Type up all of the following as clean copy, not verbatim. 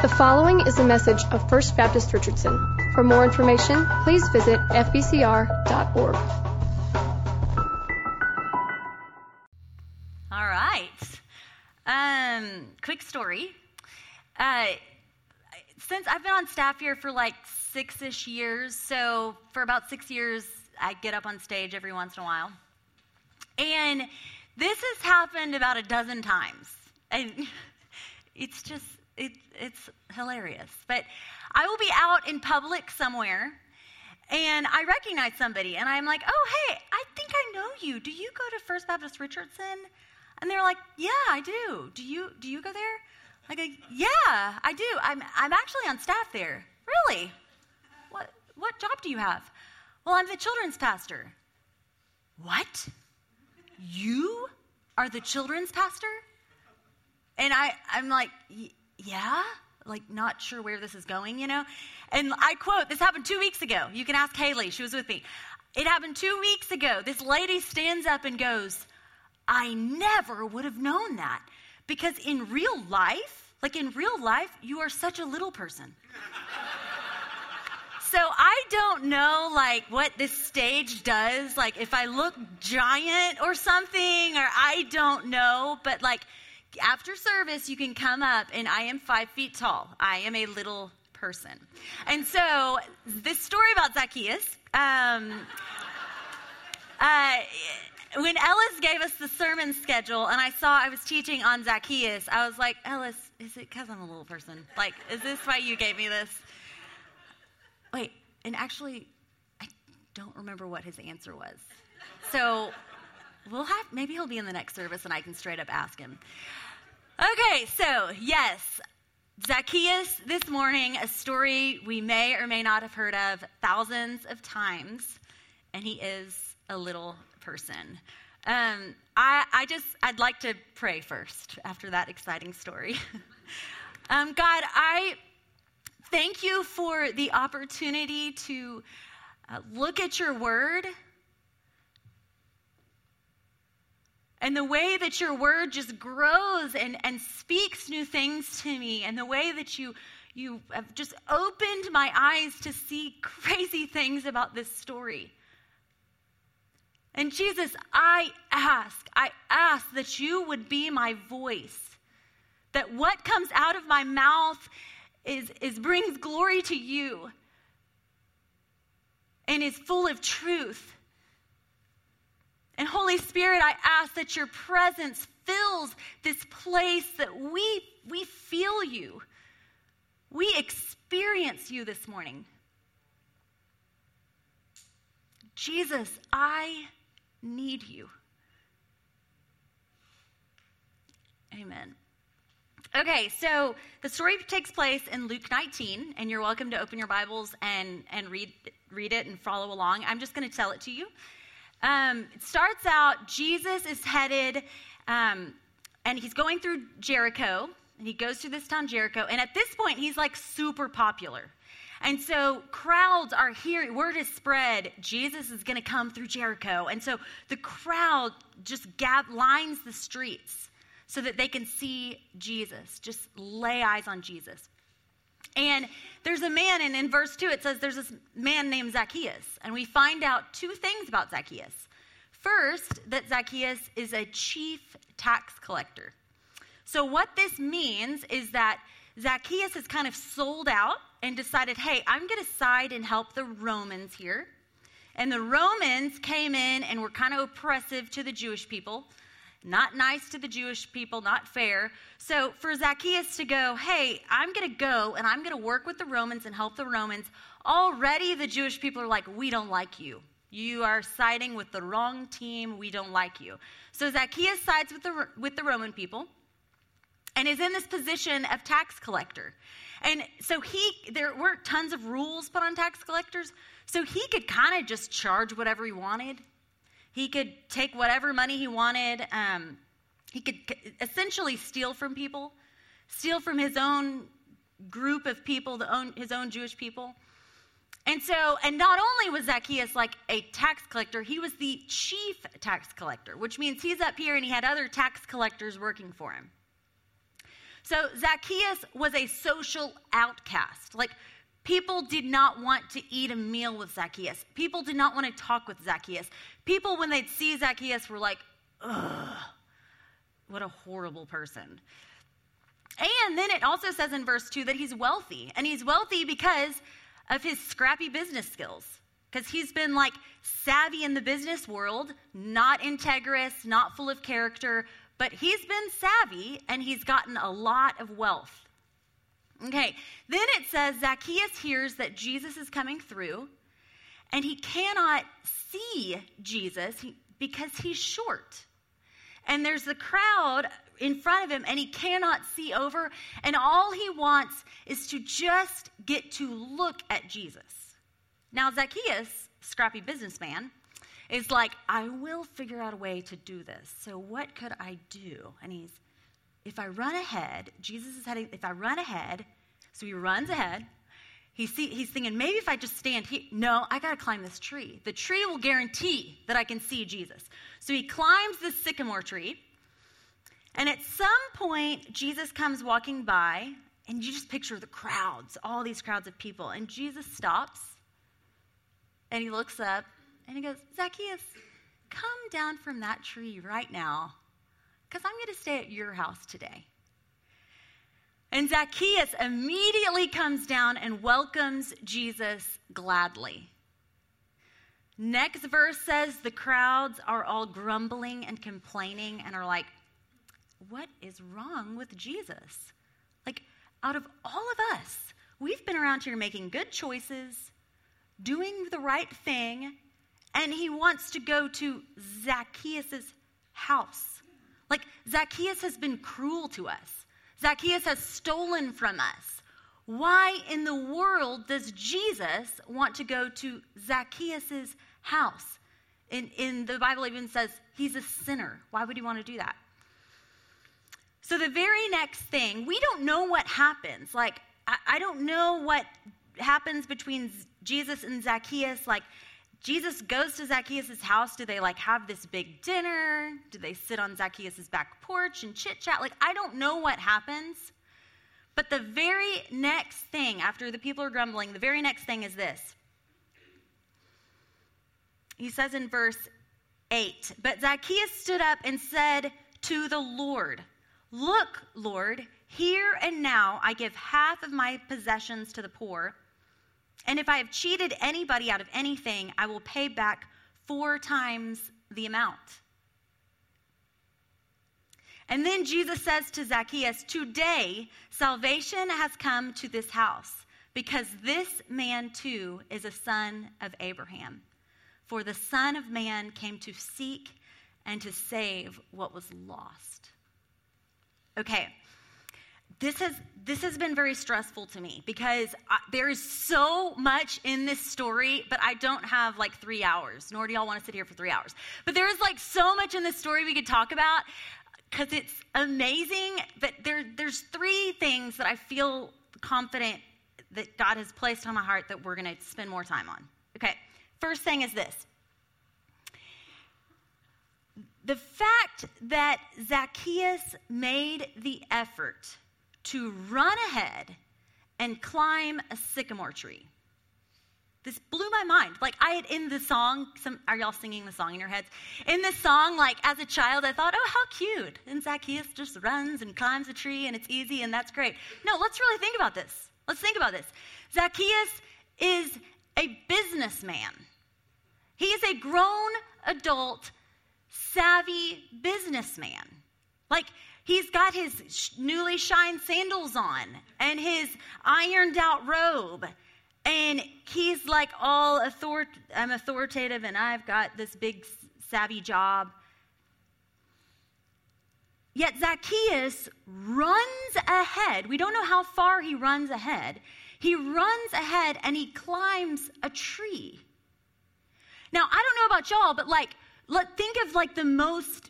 The following is a message of First Baptist Richardson. For more information, please visit fbcr.org. All right. Quick story. Since I've been on staff here for like 6-ish years, so for about 6 years, I get up on stage every once in a while. And this has happened about a dozen times. And it's just, it's hilarious. But I will be out in public somewhere, and I recognize somebody, and I'm like, oh, hey, I think I know you. Do you go to First Baptist Richardson? And they're like, yeah, I do. Do you go there? I go, yeah, I do. I'm actually on staff there. Really? What job do you have? Well, I'm the children's pastor. What? You are the children's pastor? And I'm like, yeah? Like, not sure where this is going, you know? And I quote, this happened 2 weeks ago. You can ask Haley. She was with me. It happened 2 weeks ago. This lady stands up and goes, I never would have known that. Because in real life, you are such a little person. So I don't know, like, what this stage does, like, if I look giant or something, or I don't know, but, like, after service, you can come up, and I am 5 feet tall. I am a little person. And so this story about Zacchaeus, when Ellis gave us the sermon schedule, and I saw I was teaching on Zacchaeus, I was like, Ellis, is it because I'm a little person? Like, is this why you gave me this? Wait, and actually, I don't remember what his answer was. So maybe he'll be in the next service and I can straight up ask him. Okay, so yes, Zacchaeus this morning, a story we may or may not have heard of thousands of times, and he is a little person. I'd like to pray first after that exciting story. God, I thank you for the opportunity to look at your word and the way that your word just grows and speaks new things to me, and the way that you have just opened my eyes to see crazy things about this story. And Jesus, I ask that you would be my voice, that what comes out of my mouth is brings glory to you and is full of truth. And Holy Spirit, I ask that your presence fills this place, that we feel you. We experience you this morning. Jesus, I need you. Amen. Okay, so the story takes place in Luke 19, and you're welcome to open your Bibles and read it and follow along. I'm just going to tell it to you. It starts out, Jesus is headed, and he's going through Jericho, and he goes through this town, Jericho, and at this point, he's like super popular. And so crowds are hearing, word is spread, Jesus is going to come through Jericho. And so the crowd just lines the streets so that they can see Jesus, just lay eyes on Jesus. And there's a man, and in verse 2 it says there's this man named Zacchaeus. And we find out two things about Zacchaeus. First, that Zacchaeus is a chief tax collector. So what this means is that Zacchaeus has kind of sold out and decided, hey, I'm going to side and help the Romans here. And the Romans came in and were kind of oppressive to the Jewish people. Not nice to the Jewish people, not fair. So for Zacchaeus to go, hey, I'm going to go and I'm going to work with the Romans and help the Romans. Already the Jewish people are like, we don't like you. You are siding with the wrong team. We don't like you. So Zacchaeus sides with the Roman people and is in this position of tax collector. And so there weren't tons of rules put on tax collectors. So he could kind of just charge whatever he wanted. He could take whatever money he wanted. He could essentially steal from people, steal from his own group of people, his own Jewish people. And not only was Zacchaeus like a tax collector, he was the chief tax collector, which means he's up here and he had other tax collectors working for him. So Zacchaeus was a social outcast. Like, people did not want to eat a meal with Zacchaeus. People did not want to talk with Zacchaeus. People, when they'd see Zacchaeus, were like, ugh, what a horrible person. And then it also says in verse 2 that he's wealthy. And he's wealthy because of his scrappy business skills. Because he's been like savvy in the business world, not integrous, not full of character, but he's been savvy and he's gotten a lot of wealth. Okay, then it says Zacchaeus hears that Jesus is coming through and he cannot see Jesus because he's short. And there's the crowd in front of him and he cannot see over, and all he wants is to just get to look at Jesus. Now Zacchaeus, scrappy businessman, is like, I will figure out a way to do this. So what could I do? And if I run ahead, Jesus is heading, if I run ahead, so he runs ahead. He's thinking, maybe if I just stand here. No, I got to climb this tree. The tree will guarantee that I can see Jesus. So he climbs this sycamore tree. And at some point, Jesus comes walking by, and you just picture the crowds, all these crowds of people. And Jesus stops, and he looks up, and he goes, Zacchaeus, come down from that tree right now, because I'm going to stay at your house today. And Zacchaeus immediately comes down and welcomes Jesus gladly. Next verse says the crowds are all grumbling and complaining and are like, what is wrong with Jesus? Like, out of all of us, we've been around here making good choices, doing the right thing, and he wants to go to Zacchaeus' house. Like, Zacchaeus has been cruel to us. Zacchaeus has stolen from us. Why in the world does Jesus want to go to Zacchaeus' house? In the Bible even says he's a sinner. Why would he want to do that? So the very next thing, we don't know what happens. Like, I don't know what happens between Jesus and Zacchaeus. Like, Jesus goes to Zacchaeus' house. Do they like have this big dinner? Do they sit on Zacchaeus' back porch and chit chat? Like, I don't know what happens. But the very next thing, after the people are grumbling, the very next thing is this. He says in verse 8, but Zacchaeus stood up and said to the Lord, look, Lord, here and now I give half of my possessions to the poor. And if I have cheated anybody out of anything, I will pay back 4 times the amount. And then Jesus says to Zacchaeus, today salvation has come to this house, because this man too is a son of Abraham. For the Son of Man came to seek and to save what was lost. Okay. This has been very stressful to me because there is so much in this story, but I don't have like 3 hours, nor do y'all want to sit here for 3 hours. But there is like so much in this story we could talk about because it's amazing. But there's 3 things that I feel confident that God has placed on my heart that we're going to spend more time on. Okay, first thing is this. The fact that Zacchaeus made the effort to run ahead and climb a sycamore tree. This blew my mind. Like, I had in the song, are y'all singing the song in your heads? In this song, like, as a child, I thought, oh, how cute. And Zacchaeus just runs and climbs a tree, and it's easy, and that's great. No, let's really think about this. Let's think about this. Zacchaeus is a businessman. He is a grown, adult, savvy businessman. Like, he's got his newly shined sandals on and his ironed out robe. And he's like all I'm authoritative and I've got this big savvy job. Yet Zacchaeus runs ahead. We don't know how far he runs ahead. He runs ahead and he climbs a tree. Now, I don't know about y'all, but like, think of like the most,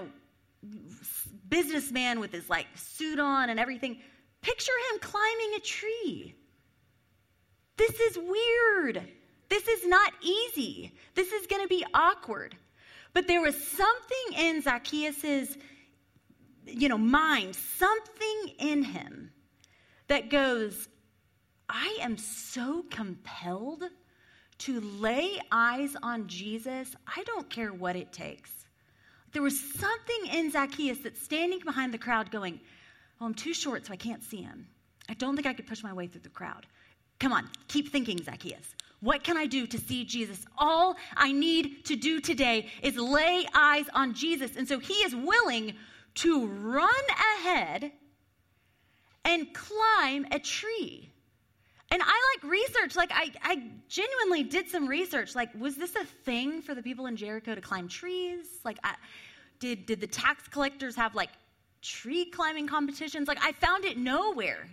businessman with his like suit on and everything. Picture him climbing a tree. This is weird. This is not easy. This is going to be awkward. But there was something in Zacchaeus's, mind, something in in him that goes, I am so compelled to lay eyes on Jesus. I don't care what it takes. There was something in Zacchaeus that's standing behind the crowd going, oh, I'm too short so I can't see him. I don't think I could push my way through the crowd. Come on, keep thinking, Zacchaeus. What can I do to see Jesus? All I need to do today is lay eyes on Jesus. And so he is willing to run ahead and climb a tree. And I research, I genuinely did some research. Was this a thing for the people in Jericho to climb trees? Did the tax collectors have tree climbing competitions? I found it nowhere.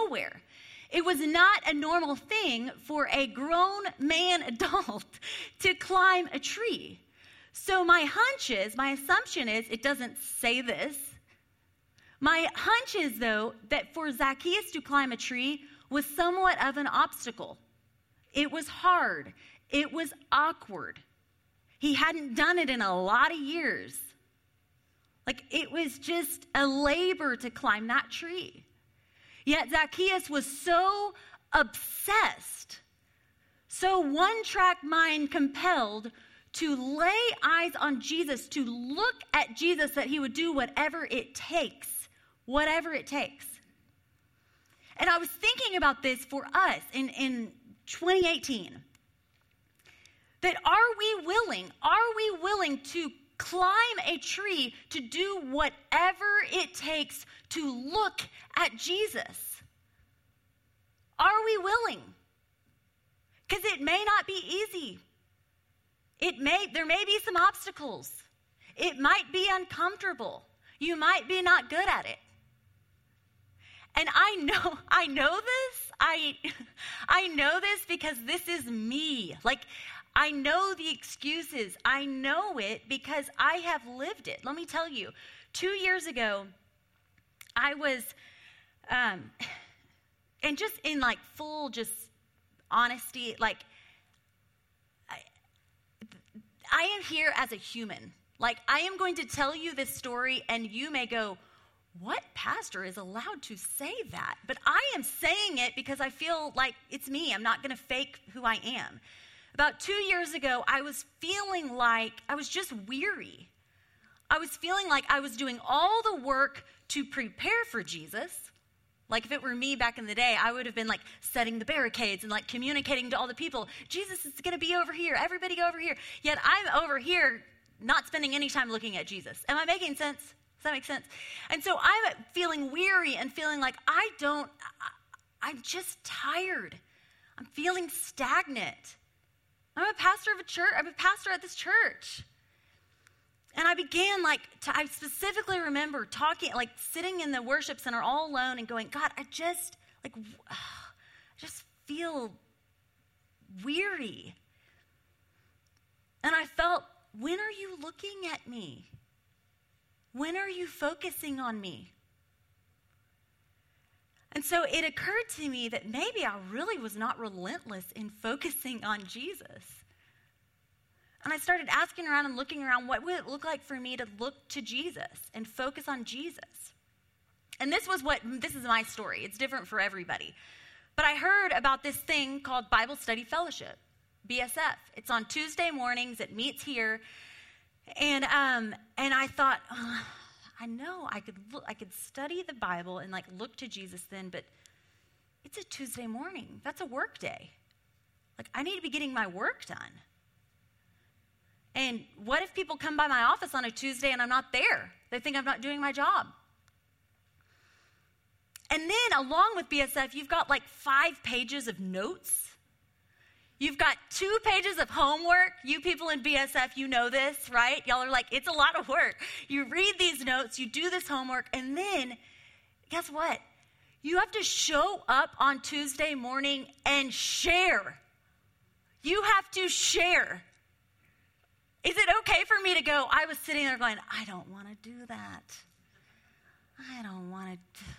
It was not a normal thing for a grown man adult to climb a tree. So my assumption is, it doesn't say this. My hunch is, though, that for Zacchaeus to climb a tree was somewhat of an obstacle. It was hard. It was awkward. He hadn't done it in a lot of years. It was just a labor to climb that tree. Yet Zacchaeus was so obsessed, so one-track mind compelled to lay eyes on Jesus, to look at Jesus, that he would do whatever it takes. Whatever it takes. And I was thinking about this for us in 2018. That are we willing to climb a tree, to do whatever it takes to look at Jesus? Are we willing? Because it may not be easy. There may be some obstacles. It might be uncomfortable. You might be not good at it. And I know this. I know this because this is me. I know the excuses. I know it because I have lived it. Let me tell you, 2 years ago, I was, and just in full just honesty, I am here as a human. I am going to tell you this story and you may go, what pastor is allowed to say that? But I am saying it because I feel like it's me. I'm not going to fake who I am. About 2 years ago, I was feeling like I was just weary. I was feeling like I was doing all the work to prepare for Jesus. If it were me back in the day, I would have been setting the barricades and communicating to all the people, Jesus is going to be over here. Everybody go over here. Yet I'm over here not spending any time looking at Jesus. Am I making sense? Does that make sense? And so I'm feeling weary and feeling like I'm just tired. I'm feeling stagnant. I'm a pastor of a church. I'm a pastor at this church. And I began I specifically remember talking, sitting in the worship center all alone and going, God, I just feel weary. And I felt, when are you looking at me? When are you focusing on me? And so it occurred to me that maybe I really was not relentless in focusing on Jesus. And I started asking around and looking around, what would it look like for me to look to Jesus and focus on Jesus? And this is my story. It's different for everybody. But I heard about this thing called Bible Study Fellowship, BSF. It's on Tuesday mornings. It meets here. And I thought, I know I could study the Bible and look to Jesus then, but it's a Tuesday morning. That's a work day. I need to be getting my work done. And what if people come by my office on a Tuesday and I'm not there? They think I'm not doing my job. And then along with BSF, you've got 5 pages of notes. You've got 2 pages of homework. You people in BSF, you know this, right? Y'all are it's a lot of work. You read these notes, you do this homework, and then, guess what? You have to show up on Tuesday morning and share. You have to share. Is it okay for me to go, I was sitting there going, I don't want to do that. I don't want to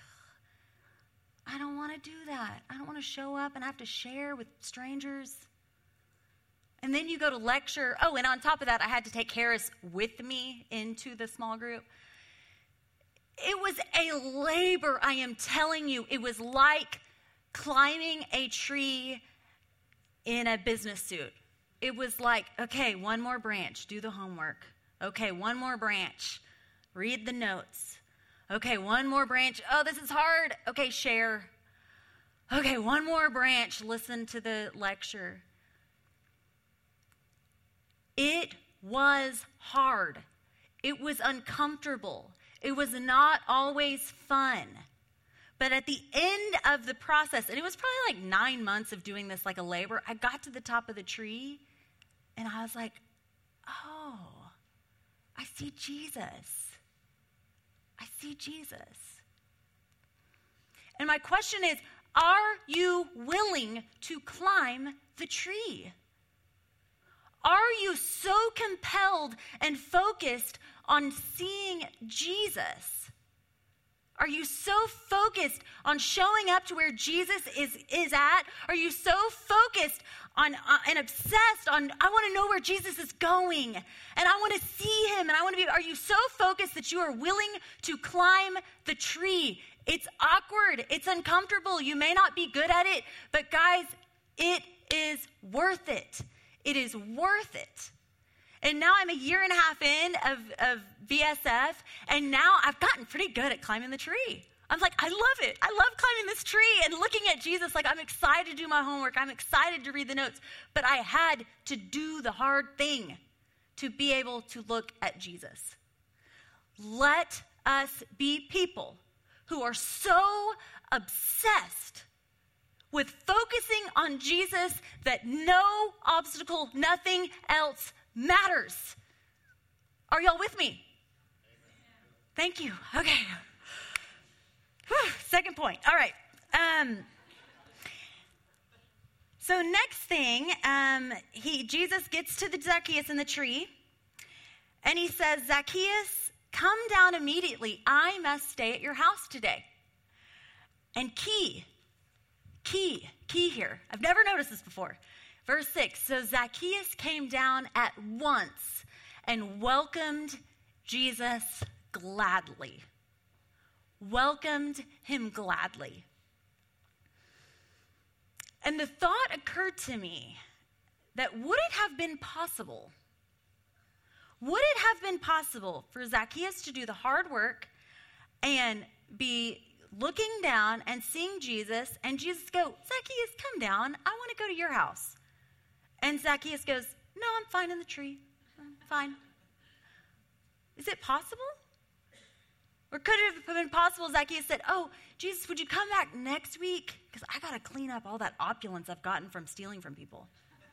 do that. I don't want to show up and have to share with strangers. And then you go to lecture. Oh, and on top of that, I had to take Harris with me into the small group. it was a labor, I am telling you. It was like climbing a tree in a business suit. It was like, okay, one more branch, do the homework. Okay, one more branch, read the notes. Okay, one more branch, oh, this is hard. Okay, share. Okay, one more branch, listen to the lecture. It was hard. It was uncomfortable. It was not always fun. But at the end of the process, and it was probably like 9 months of doing this like a labor, I got to the top of the tree and I was like, oh, I see Jesus. I see Jesus. And my question is, are you willing to climb the tree? Are you so compelled and focused on seeing Jesus? Are you so focused on showing up to where Jesus is at? Are you so focused on and obsessed on, I want to know where Jesus is going, and I want to see him, and I want to be, are you so focused that you are willing to climb the tree? It's awkward. It's uncomfortable. You may not be good at it, but guys, it is worth it. It is worth it. And now I'm a year and a half in of VSF, and now I've gotten pretty good at climbing the tree. I'm like, I love it. I love climbing this tree and looking at Jesus. Like, I'm excited to do my homework. I'm excited to read the notes. But I had to do the hard thing to be able to look at Jesus. Let us be people who are so obsessed with focusing on Jesus that no obstacle, nothing else matters. Are y'all with me? Thank you. Okay. Whew. Second point. All right. So next thing, Jesus gets to the Zacchaeus in the tree, and he says, Zacchaeus, come down immediately. I must stay at your house today. And key here. I've never noticed this before. Verse 6, so Zacchaeus came down at once and welcomed Jesus gladly. Welcomed him gladly. And the thought occurred to me that would it have been possible for Zacchaeus to do the hard work and be looking down and seeing Jesus, and Jesus go, Zacchaeus, come down. I want to go to your house. And Zacchaeus goes, no, I'm fine in the tree. I'm fine. Is it possible? Or could it have been possible Zacchaeus said, oh, Jesus, would you come back next week? Because I got to clean up all that opulence I've gotten from stealing from people.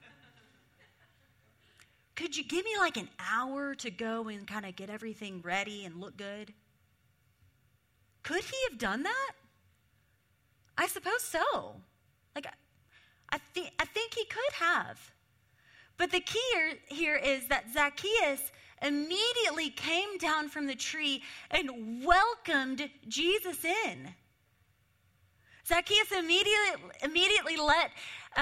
Could you give me like an hour to go and kind of get everything ready and look good? Could he have done that? I suppose so. Like, I think he could have. But the key here is that Zacchaeus immediately came down from the tree and welcomed Jesus in. Zacchaeus immediately let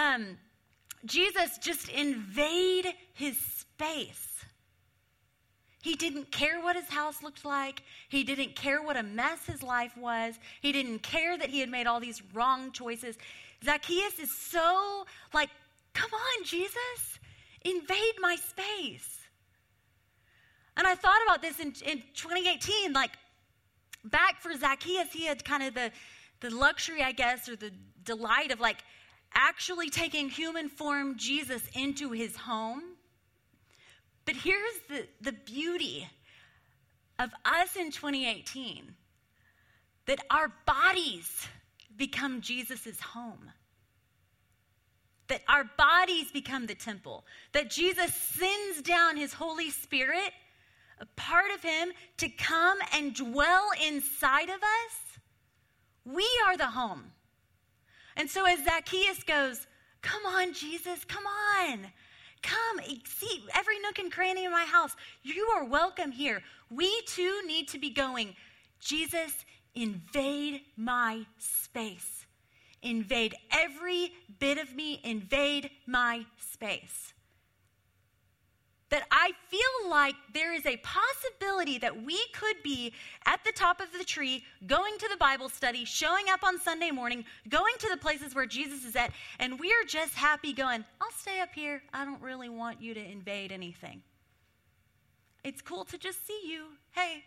Jesus just invade his space. He didn't care what his house looked like. He didn't care what a mess his life was. He didn't care that he had made all these wrong choices. Zacchaeus is so like, come on, Jesus, invade my space. And I thought about this in 2018, like back for Zacchaeus, he had kind of the luxury, I guess, or the delight of like actually taking human form Jesus into his home. But here's the beauty of us in 2018, that our bodies become Jesus's home. That our bodies become the temple. That Jesus sends down his Holy Spirit, a part of him, to come and dwell inside of us. We are the home. And so as Zacchaeus goes, come on, Jesus, come on. Come, see every nook and cranny in my house. You are welcome here. We too need to be going, Jesus, invade my space. Invade every bit of me. Invade my space. that I feel like there is a possibility that we could be at the top of the tree, going to the Bible study, showing up on Sunday morning, going to the places where Jesus is at, and we're just happy going, I'll stay up here. I don't really want you to invade anything. It's cool to just see you. Hey.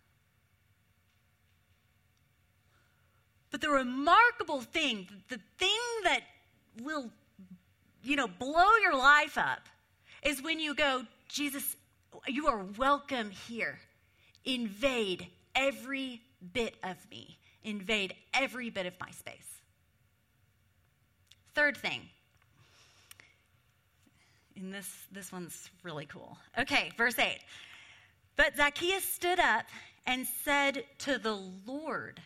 But the remarkable thing, the thing that will, blow your life up, is when you go, Jesus, you are welcome here. Invade every bit of me. Invade every bit of my space. Third thing. And this one's really cool. Okay, verse 8. But Zacchaeus stood up and said to the Lord,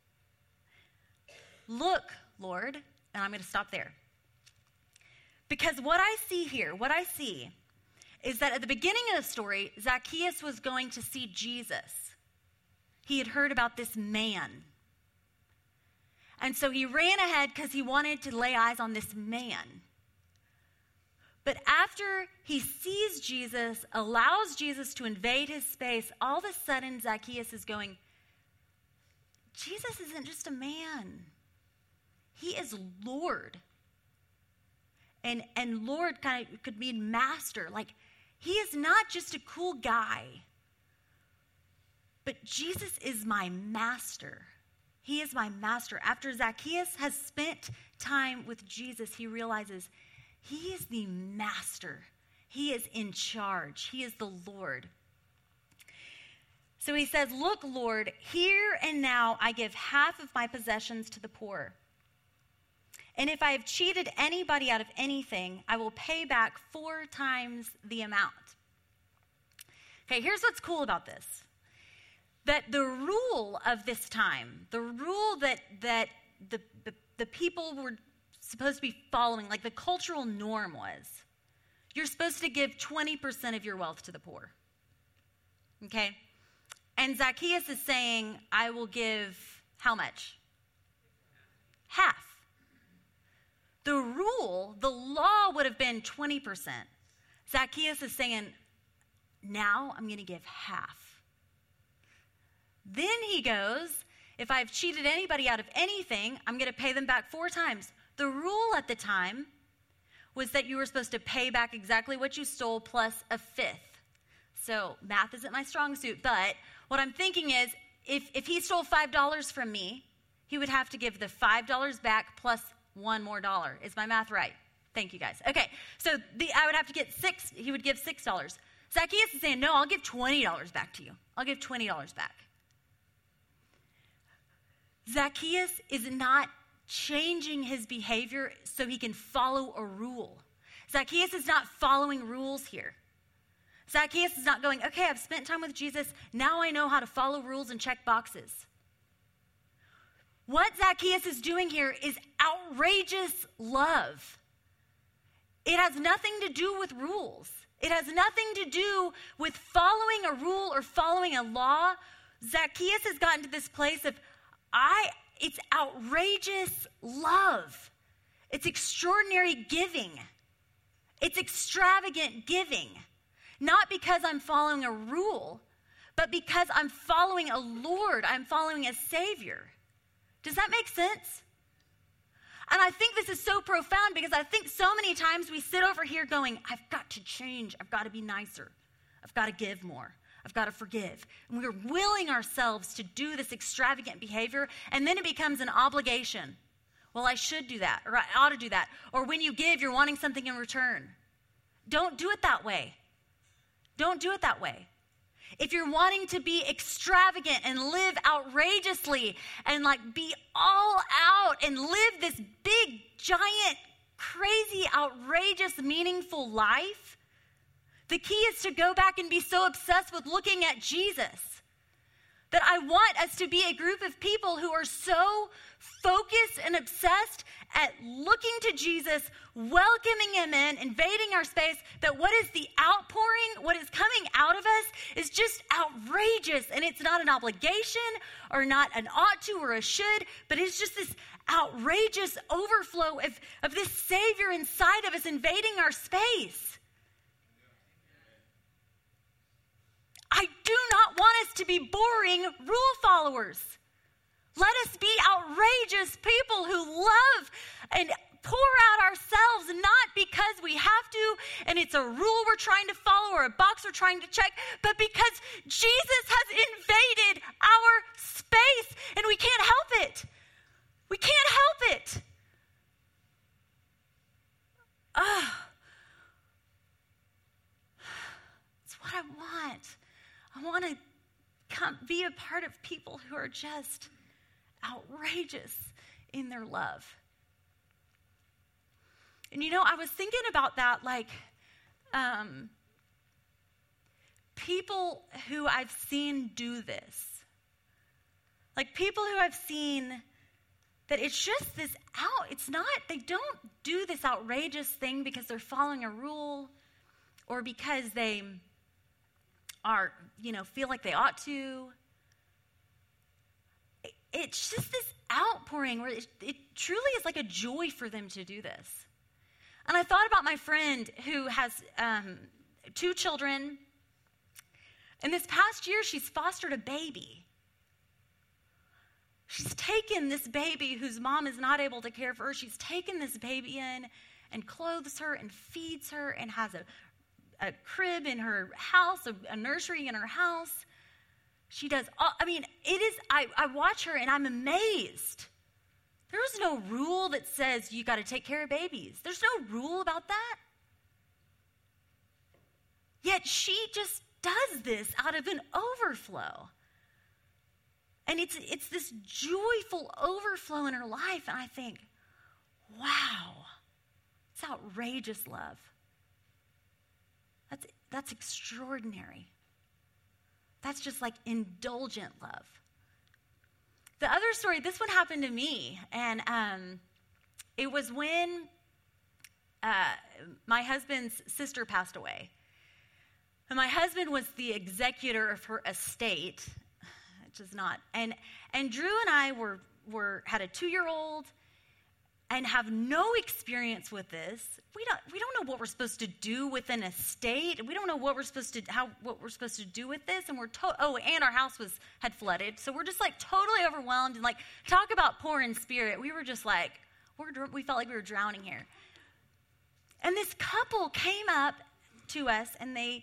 look, Lord, and I'm going to stop there. Because what I see is that at the beginning of the story, Zacchaeus was going to see Jesus. He had heard about this man. And so he ran ahead because he wanted to lay eyes on this man. But after he sees Jesus, allows Jesus to invade his space, all of a sudden Zacchaeus is going, Jesus isn't just a man. He is Lord. And Lord kind of could mean master. Like, he is not just a cool guy. But Jesus is my master. He is my master. After Zacchaeus has spent time with Jesus, he realizes he is the master. He is in charge. He is the Lord. So he says, look, Lord, here and now I give half of my possessions to the poor. And if I have cheated anybody out of anything, I will pay back 4 times the amount. Okay, here's what's cool about this. That the rule of this time, the rule that the people were supposed to be following, like the cultural norm was, you're supposed to give 20% of your wealth to the poor. Okay? And Zacchaeus is saying, I will give how much? Half. The rule, the law would have been 20%. Zacchaeus is saying, now I'm going to give half. Then he goes, if I've cheated anybody out of anything, I'm going to pay them back 4 times. The rule at the time was that you were supposed to pay back exactly what you stole plus a 5th. So math isn't my strong suit, but what I'm thinking is if he stole $5 from me, he would have to give the $5 back plus $1 more. Is my math right? Thank you, guys. Okay, so I would have to get 6. He would give $6. Zacchaeus is saying, no, I'll give $20 back to you. I'll give $20 back. Zacchaeus is not changing his behavior so he can follow a rule. Zacchaeus is not following rules here. Zacchaeus is not going, okay, I've spent time with Jesus. Now I know how to follow rules and check boxes. What Zacchaeus is doing here is outrageous love. It has nothing to do with rules. It has nothing to do with following a rule or following a law. Zacchaeus has gotten to this place of, it's outrageous love. It's extraordinary giving. It's extravagant giving. Not because I'm following a rule, but because I'm following a Lord. I'm following a Savior. Does that make sense? And I think this is so profound because I think so many times we sit over here going, I've got to change. I've got to be nicer. I've got to give more. I've got to forgive. And we're willing ourselves to do this extravagant behavior, and then it becomes an obligation. Well, I should do that, or I ought to do that. Or when you give, you're wanting something in return. Don't do it that way. Don't do it that way. If you're wanting to be extravagant and live outrageously and like be all out and live this big, giant, crazy, outrageous, meaningful life, the key is to go back and be so obsessed with looking at Jesus that I want us to be a group of people who are so focused and obsessed at looking to Jesus, welcoming him in, invading our space, that what is the outpouring, what is coming out of us is just outrageous. And it's not an obligation or not an ought to or a should, but it's just this outrageous overflow of this Savior inside of us invading our space. I do not want us to be boring rule followers. Let us be outrageous people who love and pour out ourselves, not because we have to and it's a rule we're trying to follow or a box we're trying to check, but because Jesus has invaded our space and we can't help it. We can't help it. It's what I want. I want to be a part of people who are just outrageous in their love. And I was thinking about that, like people who I've seen do this. Like people who I've seen that it's just this they don't do this outrageous thing because they're following a rule or because they are, feel like they ought to. It's just this outpouring where it truly is like a joy for them to do this. And I thought about my friend who has 2 children. And this past year, she's fostered a baby. She's taken this baby whose mom is not able to care for her. She's taken this baby in and clothes her and feeds her and has a crib in her house, a nursery in her house. She does I watch her and I'm amazed. There's no rule that says you got to take care of babies. There's no rule about that. Yet she just does this out of an overflow. And it's this joyful overflow in her life. And I think, wow, it's outrageous love. That's extraordinary. That's just like indulgent love. The other story, this one happened to me. And it was when my husband's sister passed away. And my husband was the executor of her estate, which is not. And Drew and I had a 2-year-old and have no experience with this. We don't know what we're supposed to do with an estate. We don't know what we're supposed to do with this. And and our house had flooded, so we're just like totally overwhelmed. And like, talk about poor in spirit. We were just like we felt like we were drowning here. And this couple came up to us, and they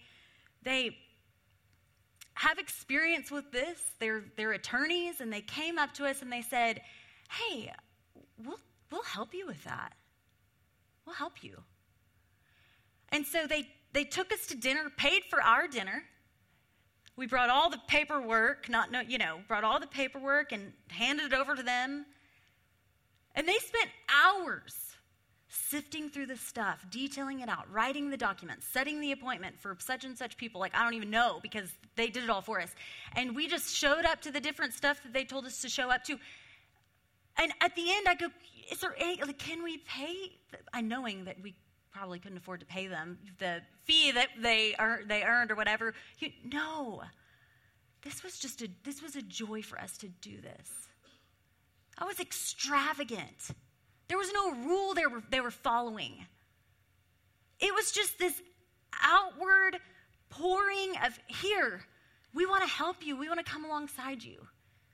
have experience with this. They're attorneys, and they came up to us and they said, "Hey, we'll help you with that. We'll help you." And so they took us to dinner, paid for our dinner. We brought all the paperwork, brought all the paperwork and handed it over to them. And they spent hours sifting through the stuff, detailing it out, writing the documents, setting the appointment for such and such people. Like, I don't even know because they did it all for us. And we just showed up to the different stuff that they told us to show up to. And at the end, I go, is there can we pay? Knowing that we probably couldn't afford to pay them the fee that they earned or whatever. No, this was a joy for us to do this. I was extravagant. There was no rule they were following. It was just this outward pouring of, here, we want to help you. We want to come alongside you.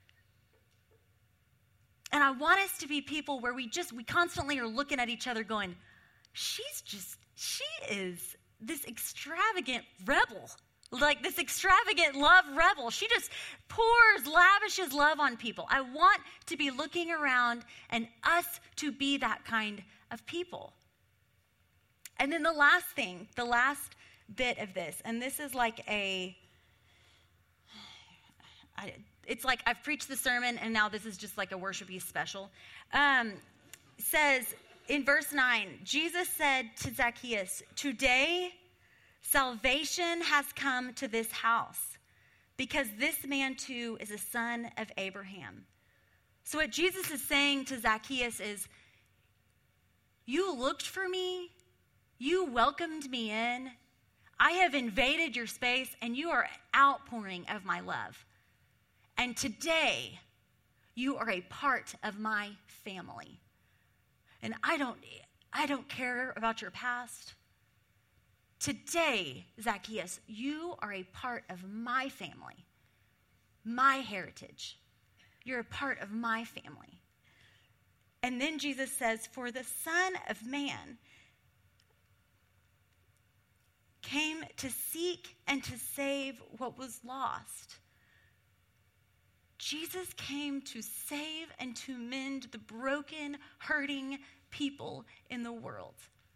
And I want us to be people where we constantly are looking at each other going, she is this extravagant rebel. Like this extravagant love rebel. She just lavishes love on people. I want to be looking around and us to be that kind of people. And then the last bit of this, and this is like it's like I've preached the sermon and now this is just like a worshipy special. Says in verse 9, Jesus said to Zacchaeus, "Today salvation has come to this house, because this man too is a son of Abraham." So what Jesus is saying to Zacchaeus is, you looked for me, you welcomed me in, I have invaded your space, and you are outpouring of my love. And today, you are a part of my family. And I don't care about your past. Today, Zacchaeus, you are a part of my family, my heritage. You're a part of my family. And then Jesus says, for the Son of Man came to seek and to save what was lost. Jesus came to save and to mend the broken, hurting people in the world.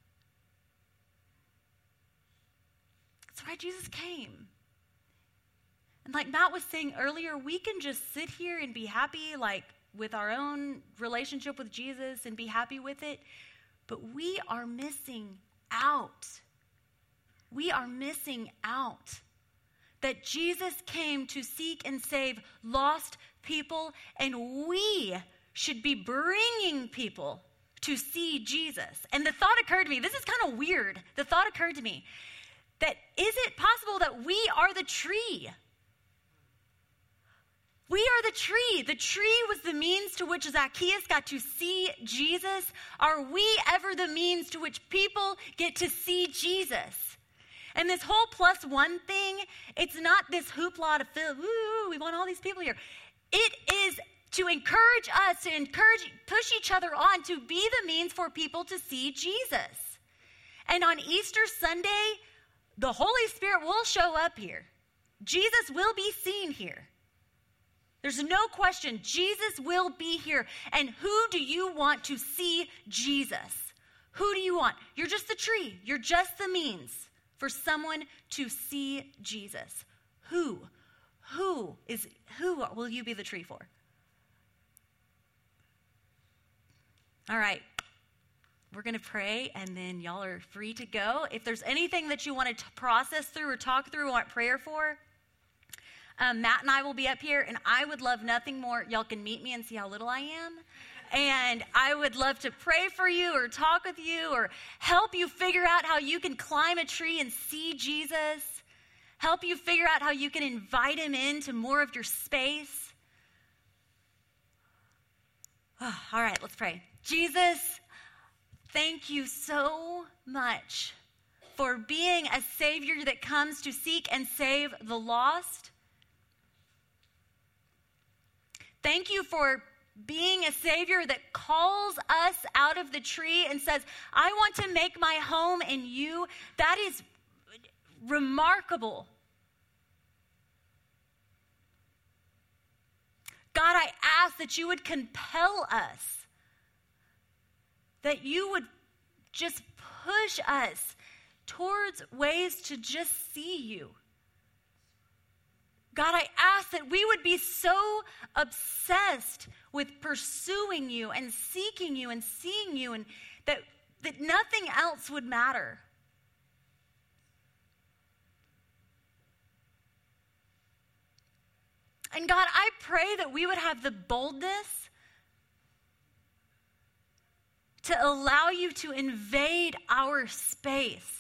That's why Jesus came. And like Matt was saying earlier, we can just sit here and be happy, like with our own relationship with Jesus and be happy with it. But we are missing out. We are missing out. That Jesus came to seek and save lost people, and we should be bringing people to see Jesus. And the thought occurred to me, this is kind of weird. The thought occurred to me that is it possible that we are the tree? We are the tree. The tree was the means to which Zacchaeus got to see Jesus. Are we ever the means to which people get to see Jesus? And this whole +1 thing, it's not this hoopla to fill, woo, we want all these people here. It is to encourage us, push each other on to be the means for people to see Jesus. And on Easter Sunday, the Holy Spirit will show up here. Jesus will be seen here. There's no question, Jesus will be here. And who do you want to see Jesus? Who do you want? You're just the tree. You're just the means for someone to see Jesus. Who will you be the tree for? All right. We're going to pray, and then y'all are free to go. If there's anything that you want to process through or talk through or want prayer for, Matt and I will be up here, and I would love nothing more. Y'all can meet me and see how little I am. And I would love to pray for you or talk with you or help you figure out how you can climb a tree and see Jesus. Help you figure out how you can invite him into more of your space. Oh, all right, let's pray. Jesus, thank you so much for being a Savior that comes to seek and save the lost. Thank you for being a Savior that calls us out of the tree and says, I want to make my home in you. That is remarkable. God, I ask that you would compel us, that you would just push us towards ways to just see you. God, I ask that we would be so obsessed with pursuing you and seeking you and seeing you, and that nothing else would matter. And God, I pray that we would have the boldness to allow you to invade our space.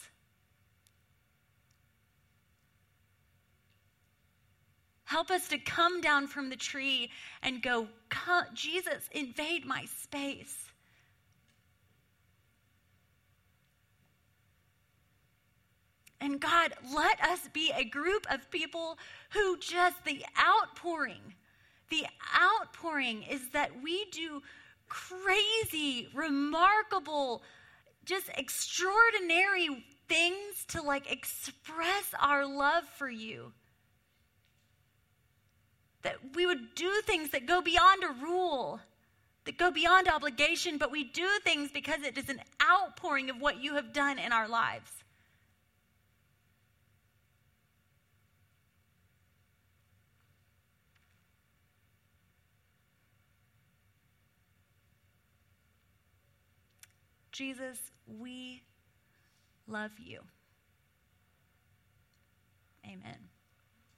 Help us to come down from the tree and go, Jesus, invade my space. And God, let us be a group of people who just, the outpouring is that we do crazy, remarkable, just extraordinary things to like express our love for you. That we would do things that go beyond a rule, that go beyond obligation, but we do things because it is an outpouring of what you have done in our lives. Jesus, we love you. Amen.